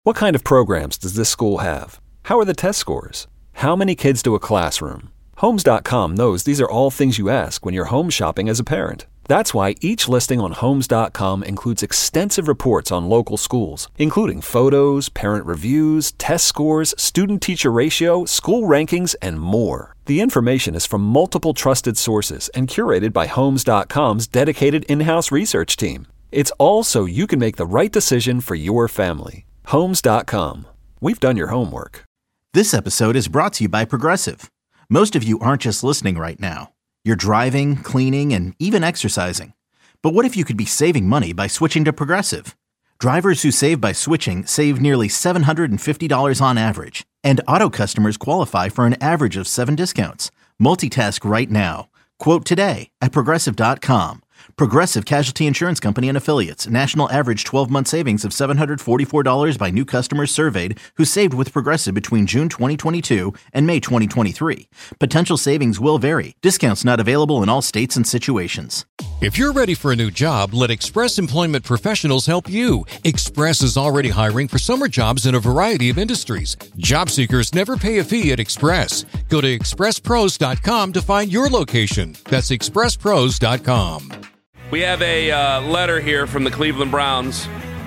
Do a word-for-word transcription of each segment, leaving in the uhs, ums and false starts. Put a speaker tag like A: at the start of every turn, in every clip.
A: What kind of programs does this school have? How are the test scores? How many kids do a classroom? Homes dot com knows these are all things you ask when you're home shopping as a parent. That's why each listing on Homes dot com includes extensive reports on local schools, including photos, parent reviews, test scores, student-teacher ratio, school rankings, and more. The information is from multiple trusted sources and curated by Homes dot com's dedicated in-house research team. It's all so you can make the right decision for your family. Homes dot com. We've done your homework.
B: This episode is brought to you by Progressive. Most of you aren't just listening right now. You're driving, cleaning, and even exercising. But what if you could be saving money by switching to Progressive? Drivers who save by switching save nearly seven hundred fifty dollars on average. And auto customers qualify for an average of seven discounts. Multitask right now. Quote today at Progressive dot com. Progressive Casualty Insurance Company and Affiliates. National average twelve-month savings of seven hundred forty-four dollars by new customers surveyed who saved with Progressive between June twenty twenty-two and May twenty twenty-three. Potential savings will vary. Discounts not available in all states and situations.
C: If you're ready for a new job, let Express Employment Professionals help you. Express is already hiring for summer jobs in a variety of industries. Job seekers never pay a fee at Express. Go to express pros dot com to find your location. That's express pros dot com.
D: We have a uh, letter here from the Cleveland Browns.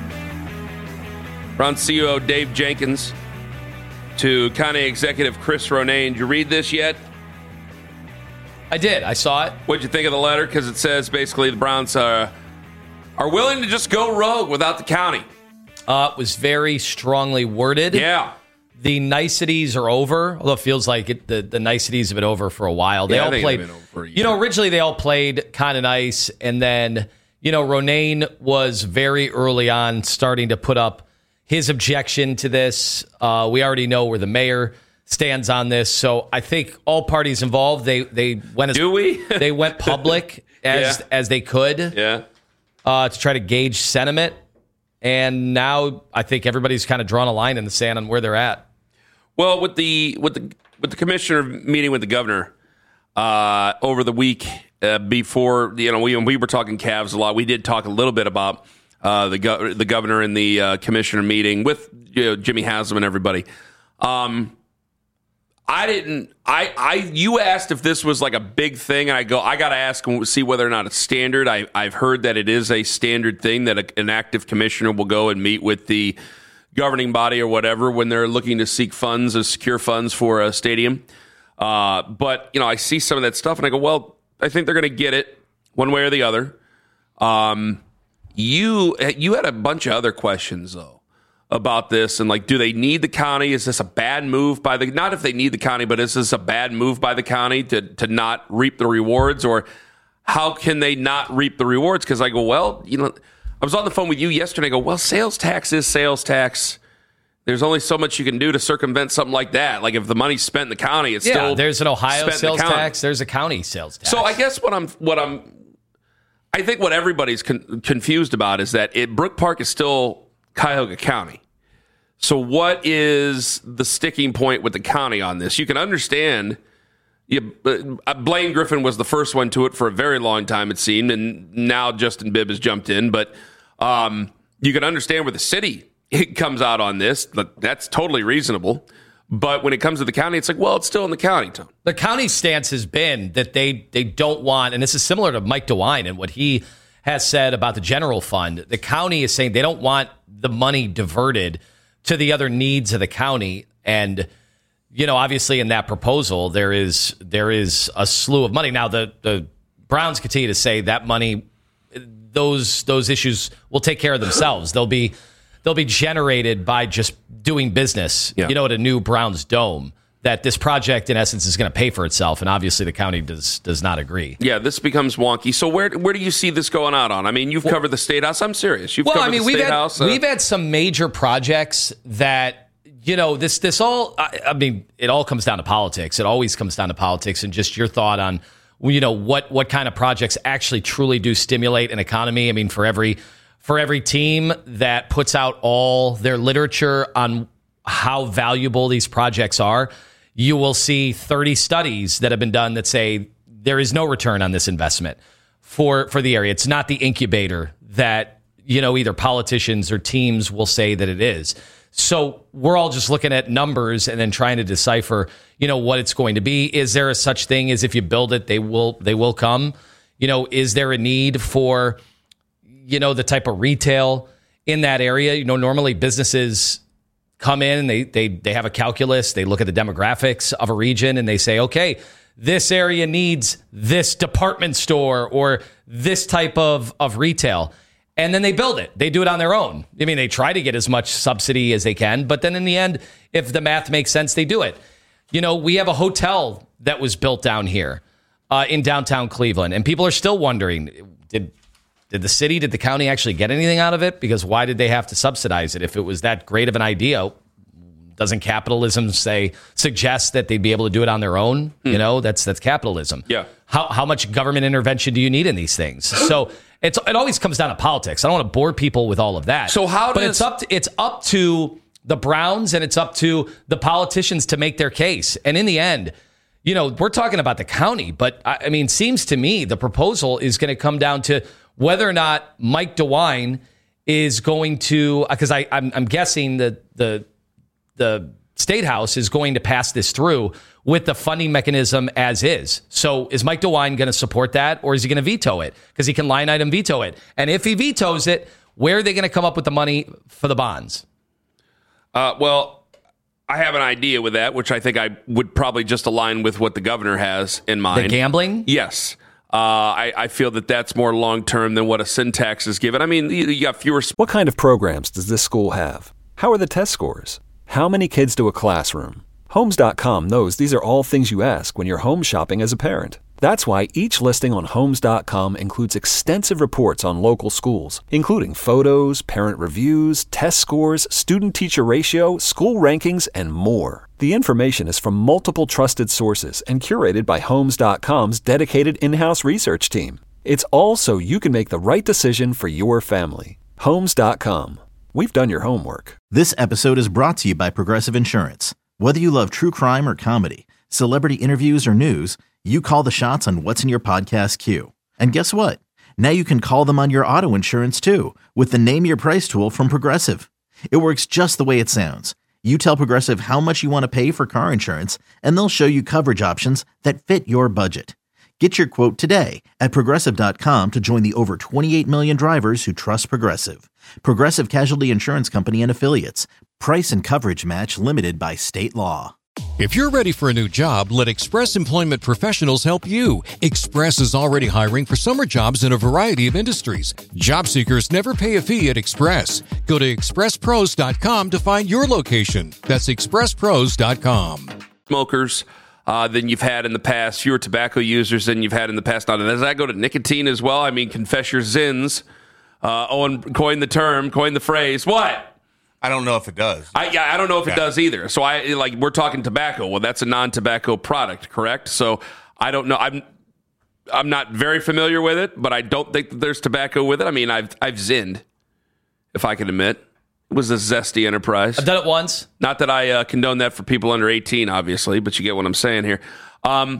D: Browns C E O Dave Jenkins to County Executive Chris Ronayne. Did you read this yet?
E: I did. I saw it.
D: What'd you think of the letter? Because it says basically the Browns uh, are willing to just go rogue without the county.
E: Uh, it was very strongly worded.
D: Yeah.
E: The niceties are over, although it feels like it, the, the niceties have been over for a while. They
D: yeah,
E: all played, you know, originally they all played kind of nice, and then, you know, Ronayne was very early on starting to put up his objection to this. Uh, we already know where the mayor stands on this, so I think all parties involved, they they went as
D: Do we?
E: they went public as
D: yeah.
E: as they could,
D: yeah,
E: uh, to try to gauge sentiment. And now I think everybody's kind of drawn a line in the sand on where they're at.
D: Well, with the with the with the commissioner meeting with the governor uh, over the week uh, before, you know, we we were talking Cavs a lot. We did talk a little bit about uh, the go- the governor and the uh, commissioner meeting with, you know, Jimmy Haslam and everybody. Um, I didn't. I I you asked if this was like a big thing, and I go, I got to ask and see whether or not it's standard. I I've heard that it is a standard thing that a, an active commissioner will go and meet with the governing body or whatever when they're looking to seek funds or secure funds for a stadium. Uh, but, you know, I see some of that stuff and I go, well, I think they're going to get it one way or the other. Um, you you had a bunch of other questions, though, about this. And, like, do they need the county? Is this a bad move by the – not if they need the county, but is this a bad move by the county to, to not reap the rewards? Or how can they not reap the rewards? Because I go, well, you know – I was on the phone with you yesterday. I go, well, sales tax is sales tax. There's only so much you can do to circumvent something like that. Like if the money's spent in the county, it's
E: yeah,
D: still
E: there's an Ohio sales
D: the
E: tax. There's a county sales tax.
D: So I guess what I'm, what I'm, I think what everybody's con- confused about is that it, Brook Park is still Cuyahoga County. So what is the sticking point with the county on this? You can understand. You, uh, Blaine Griffin was the first one to it for a very long time, it seemed, and now Justin Bibb has jumped in. But um, you can understand where the city it comes out on this. That's totally reasonable. But when it comes to the county, it's like, well, it's still in the county, Tom.
E: The county stance has been that they they don't want, and this is similar to Mike DeWine and what he has said about the general fund. The county is saying they don't want the money diverted to the other needs of the county. And you know, obviously in that proposal, there is there is a slew of money. Now, the, the Browns continue to say that money, those those issues will take care of themselves. They'll be they'll be generated by just doing business, yeah. you know, at a new Browns dome. That this project, in essence, is going to pay for itself, and obviously the county does does not agree.
D: Yeah, this becomes wonky. So where where do you see this going out on? I mean, you've well, covered the State House. I'm serious. You've
E: well,
D: covered
E: I mean,
D: the
E: we've
D: State
E: had,
D: House. Uh,
E: we've had some major projects that, you know, this this all, I, I mean, it all comes down to politics. It always comes down to politics and just your thought on, you know, what what kind of projects actually truly do stimulate an economy. I mean, for every for every team that puts out all their literature on how valuable these projects are, you will see thirty studies that have been done that say there is no return on this investment for, for the area. It's not the incubator that, you know, either politicians or teams will say that it is. So we're all just looking at numbers and then trying to decipher, you know, what it's going to be. Is there a such thing as if you build it, they will they will come? You know, is there a need for, you know, the type of retail in that area? You know, normally businesses come in and they they they have a calculus. They look at the demographics of a region and they say, okay, this area needs this department store or this type of, of retail. And then they build it. They do it on their own. I mean, they try to get as much subsidy as they can, but then in the end, if the math makes sense, they do it. You know, we have a hotel that was built down here uh, in downtown Cleveland, and people are still wondering, did did the city, did the county actually get anything out of it? Because why did they have to subsidize it? If it was that great of an idea, doesn't capitalism say suggest that they'd be able to do it on their own? Mm. You know, that's that's capitalism.
D: Yeah.
E: How how much government intervention do you need in these things? So it's it always comes down to politics. I don't want to bore people with all of that.
D: So how does,
E: but it's up to, it's up to the Browns and it's up to the politicians to make their case. And in the end, you know, we're talking about the county, but I, I mean, seems to me the proposal is going to come down to whether or not Mike DeWine is going to, because I I'm, I'm guessing that the the State House is going to pass this through with the funding mechanism as is. So is Mike DeWine going to support that, or is he going to veto it? Because he can line item veto it. And if he vetoes it, where are they going to come up with the money for the bonds?
D: Uh, well, I have an idea with that, which I think I would probably just align with what the governor has in mind.
E: The gambling?
D: Yes. Uh, I, I feel that that's more long-term than what a sin tax is given. I mean, you, you got fewer...
A: What kind of programs does this school have? How are the test scores? How many kids to a classroom? Homes dot com knows these are all things you ask when you're home shopping as a parent. That's why each listing on Homes dot com includes extensive reports on local schools, including photos, parent reviews, test scores, student-teacher ratio, school rankings, and more. The information is from multiple trusted sources and curated by Homes dot com's dedicated in-house research team. It's all so you can make the right decision for your family. Homes dot com. We've done your homework.
B: This episode is brought to you by Progressive Insurance. Whether you love true crime or comedy, celebrity interviews or news, you call the shots on what's in your podcast queue. And guess what? Now you can call them on your auto insurance too with the Name Your Price tool from Progressive. It works just the way it sounds. You tell Progressive how much you want to pay for car insurance, and they'll show you coverage options that fit your budget. Get your quote today at Progressive dot com to join the over twenty-eight million drivers who trust Progressive. Progressive Casualty Insurance Company and Affiliates. Price and coverage match limited by state law.
C: If you're ready for a new job, let Express Employment Professionals help you. Express is already hiring for summer jobs in a variety of industries. Job seekers never pay a fee at Express. Go to express pros dot com to find your location. That's express pros dot com.
D: Smokers uh, than you've had in the past, fewer tobacco users than you've had in the past. Now, does that go to nicotine as well? I mean, confess your sins. Uh, Owen coined the term, coined the phrase. What?
F: I don't know if it does.
D: I, yeah, I don't know if
F: yeah.
D: it does either. So I like we're talking tobacco. Well, that's a non-tobacco product, correct? So I don't know. I'm I'm not very familiar with it, but I don't think that there's tobacco with it. I mean, I've I've zinned, if I can admit. It was a zesty enterprise.
E: I've done it once.
D: Not that I uh, condone that for people under eighteen, obviously, but you get what I'm saying here. Um,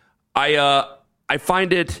D: I uh, I find it.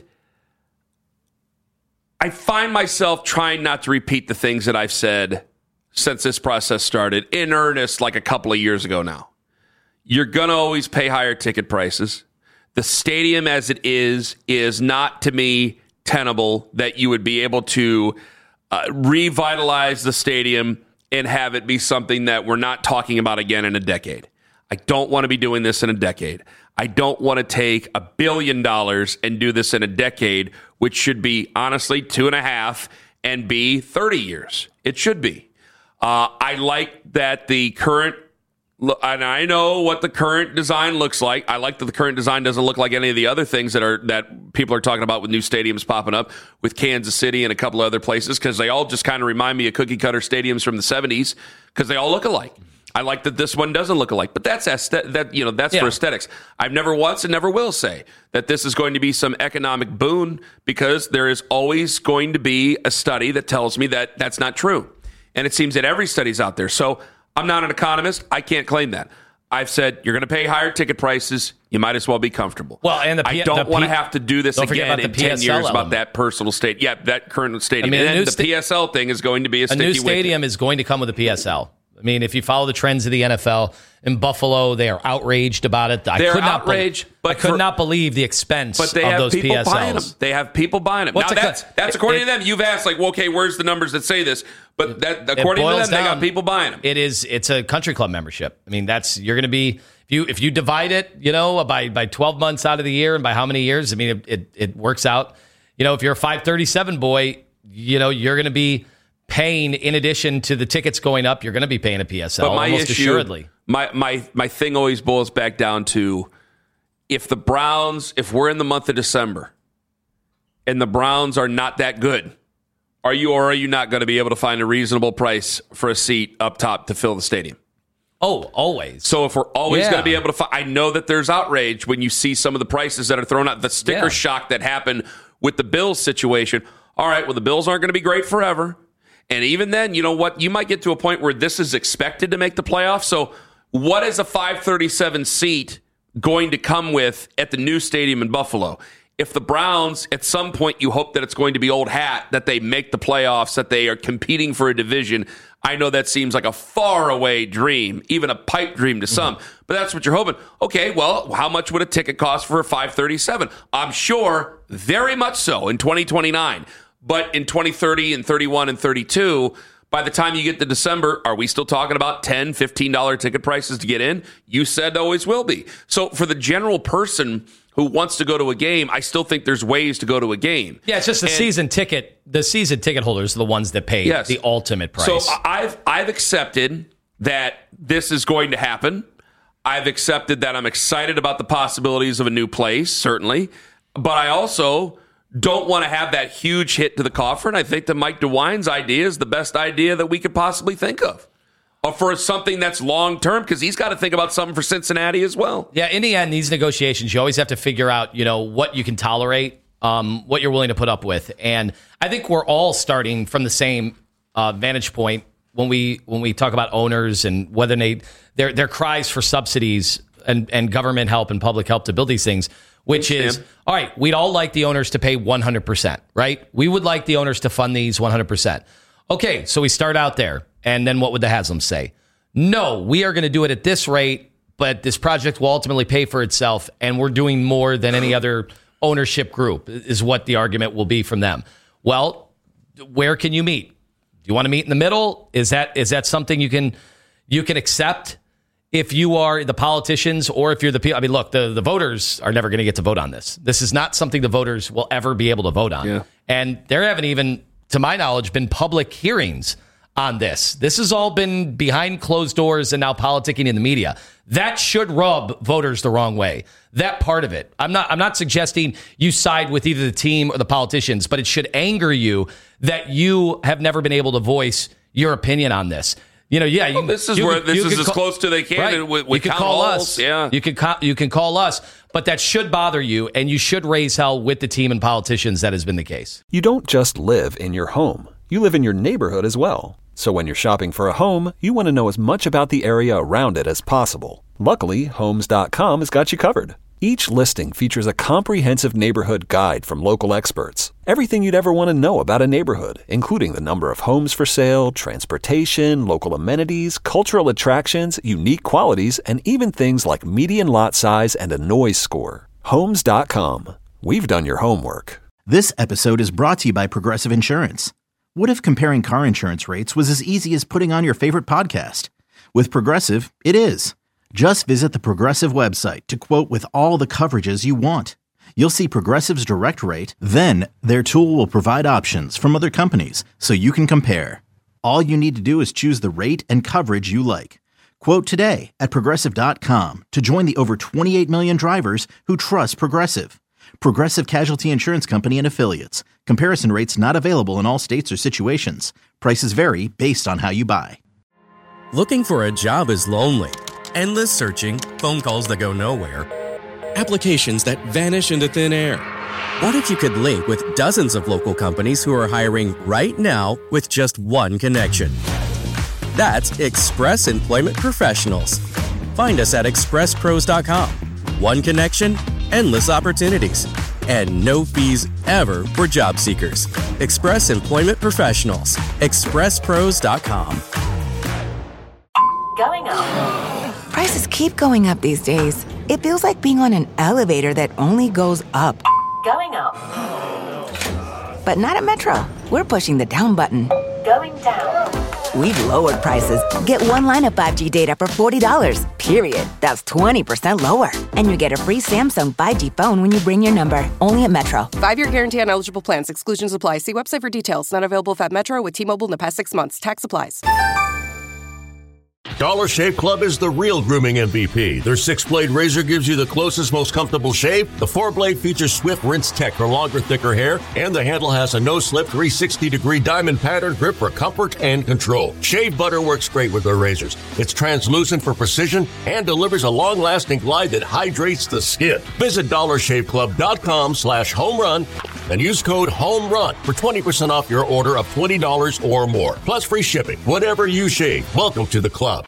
D: I find myself trying not to repeat the things that I've said since this process started in earnest like a couple of years ago now. You're going to always pay higher ticket prices. The stadium as it is is not, to me, tenable that you would be able to uh, revitalize the stadium and have it be something that we're not talking about again in a decade. I don't want to be doing this in a decade. I don't want to take a billion dollars and do this in a decade, which should be, honestly, two and a half and be thirty years. It should be. Uh, I like that the current, and I know what the current design looks like. I like that the current design doesn't look like any of the other things that are that people are talking about with new stadiums popping up with Kansas City and a couple of other places, because they all just kind of remind me of cookie cutter stadiums from the seventies because they all look alike. I like that this one doesn't look alike, but that's aesthet- that you know that's yeah. for aesthetics. I've never once and never will say that this is going to be some economic boon, because there is always going to be a study that tells me that that's not true. And it seems that every study's out there. So I'm not an economist. I can't claim that. I've said you're going to pay higher ticket prices. You might as well be comfortable.
E: Well, and the P-
D: I don't
E: the
D: want to
E: P-
D: have to do this again in ten years element. About that personal state. Yeah, that current stadium. I mean, and then the sta- P S L thing is going to be a,
E: a
D: sticky
E: new stadium
D: wicket.
E: is going to come with a P S L. I mean, if you follow the trends of the N F L, in Buffalo, they are outraged about it. I
D: They're
E: could not
D: outraged,
E: be-
D: but
E: I could
D: for,
E: not believe the expense
D: but they
E: of
D: have
E: those
D: people
E: P S Ls.
D: buying them. They have people buying them.
E: What's
D: now,
E: a,
D: that's, that's according
E: it,
D: to them. You've asked, like, well, okay, where's the numbers that say this? But that, according to them,
E: down,
D: they got people buying them.
E: It is, it's a country club membership. I mean, that's, you're going to be, if you if you divide it, you know, by, by twelve months out of the year and by how many years, I mean, it, it, it works out. You know, if you're a five thirty-seven boy, you know, you're going to be paying, in addition to the tickets going up, you're going to be paying a P S L,
D: but my
E: almost
D: issue,
E: assuredly.
D: My, my, my thing always boils back down to, if the Browns, if we're in the month of December and the Browns are not that good, are you or are you not going to be able to find a reasonable price for a seat up top to fill the stadium?
E: Oh, always.
D: So if we're always
E: Yeah.
D: going to be able to find, I know that there's outrage when you see some of the prices that are thrown out, the sticker
E: Yeah.
D: shock that happened with the Bills situation. All right, well, the Bills aren't going to be great forever. And even then, you know what? You might get to a point where this is expected to make the playoffs. So what is a five thirty-seven seat going to come with at the new stadium in Buffalo? If the Browns, at some point, you hope that it's going to be old hat, that they make the playoffs, that they are competing for a division. I know that seems like a faraway dream, even a pipe dream to some, mm-hmm. but that's what you're hoping. Okay, well, how much would a ticket cost for a five thirty-seven? I'm sure very much so in twenty twenty-nine. But in twenty thirty and thirty-one and thirty-two, by the time you get to December, are we still talking about ten dollars, fifteen dollars ticket prices to get in? You said always will be. So for the general person who wants to go to a game, I still think there's ways to go to a game.
E: Yeah, it's just the
D: and,
E: season ticket. The season ticket holders are the ones that pay
D: yes.
E: the ultimate price.
D: So I've I've accepted that this is going to happen. I've accepted that I'm excited about the possibilities of a new place, certainly. But I also don't want to have that huge hit to the coffer. And I think that Mike DeWine's idea is the best idea that we could possibly think of. Or for something that's long-term, because he's got to think about something for Cincinnati as well.
E: Yeah, in the end, these negotiations, you always have to figure out, you know, what you can tolerate, um, what you're willing to put up with. And I think we're all starting from the same uh, vantage point when we when we talk about owners and whether they their their cries for subsidies and, and government help and public help to build these things, which is, all right, we'd all like the owners to pay one hundred percent, right? We would like the owners to fund these one hundred percent. Okay, so we start out there. And then what would the Haslam say? No, we are going to do it at this rate, but this project will ultimately pay for itself, and we're doing more than any other ownership group, is what the argument will be from them. Well, where can you meet? Do you want to meet in the middle? Is that is that something you can you can accept if you are the politicians or if you're the people? I mean, look, the, the voters are never going to get to vote on this. This is not something the voters will ever be able to vote on.
D: Yeah.
E: And there haven't even, to my knowledge, been public hearings on this. This has all been behind closed doors and now politicking in the media. That should rub voters the wrong way. That part of it. I'm not I'm not suggesting you side with either the team or the politicians, but it should anger you that you have never been able to voice your opinion on this. You know, yeah, you,
D: well, this is
E: you,
D: where this
E: you
D: is as
E: call,
D: close to they can
E: right.
D: with, with
E: you can
D: town
E: call
D: halls.
E: us.
D: Yeah.
E: You can call, you can call us, but that should bother you, and you should raise hell with the team and politicians. That has been the case.
A: You don't just live in your home. You live in your neighborhood as well. So when you're shopping for a home, you want to know as much about the area around it as possible. Luckily, Homes dot com has got you covered. Each listing features a comprehensive neighborhood guide from local experts. Everything you'd ever want to know about a neighborhood, including the number of homes for sale, transportation, local amenities, cultural attractions, unique qualities, and even things like median lot size and a noise score. Homes dot com. We've done your homework.
B: This episode is brought to you by Progressive Insurance. What if comparing car insurance rates was as easy as putting on your favorite podcast? With Progressive, it is. Just visit the Progressive website to quote with all the coverages you want. You'll see Progressive's direct rate, then their tool will provide options from other companies so you can compare. All you need to do is choose the rate and coverage you like. Quote today at Progressive dot com to join the over twenty-eight million drivers who trust Progressive. Progressive Casualty Insurance Company and Affiliates. Comparison rates not available in all states or situations. Prices vary based on how you buy.
F: Looking for a job is lonely. Endless searching, phone calls that go nowhere, applications that vanish into thin air. What if you could link with dozens of local companies who are hiring right now with just one connection? That's Express Employment Professionals. Find us at express pros dot com. One connection, endless opportunities, and no fees ever for job seekers. Express Employment Professionals. express pros dot com.
G: Going up. Prices keep going up these days. It feels like being on an elevator that only goes up. Going up. But not at Metro. We're pushing the down button. Going down. We've lowered prices. Get one line of five G data for forty dollars, period. That's twenty percent lower. And you get a free Samsung five G phone when you bring your number. Only at Metro.
H: Five-year guarantee on eligible plans. Exclusions apply. See website for details. Not available at Metro with T-Mobile in the past six months. Tax applies.
I: Dollar Shave Club is the real grooming M V P. Their six-blade razor gives you the closest, most comfortable shave. The four-blade features Swift Rinse Tech for longer, thicker hair. And the handle has a no-slip three hundred sixty degree diamond pattern grip for comfort and control. Shave butter works great with their razors. It's translucent for precision and delivers a long-lasting glide that hydrates the skin. Visit dollar shave club dot com slash home run and use code HOMERUN for twenty percent off your order of twenty dollars or more. Plus free shipping. Whatever you shave, welcome to the club.